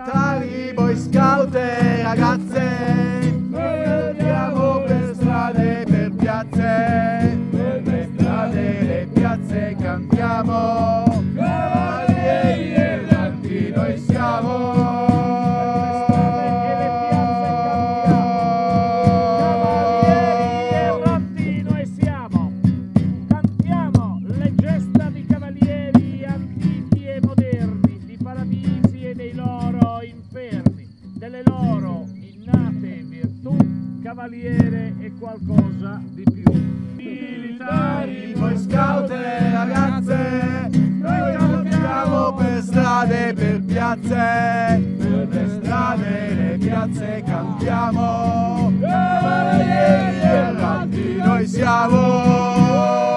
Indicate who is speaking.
Speaker 1: militari, boy scout e ragazze, noi andiamo per strade, per piazze, per le strade e le piazze cantiamo, cavalieri erranti noi siamo.
Speaker 2: Delle loro innate virtù, cavaliere e qualcosa di più.
Speaker 1: Militari, boy scout e ragazze, noi cantiamo per strade, per piazze, per le strade e le piazze cantiamo, cavalieri erranti noi siamo.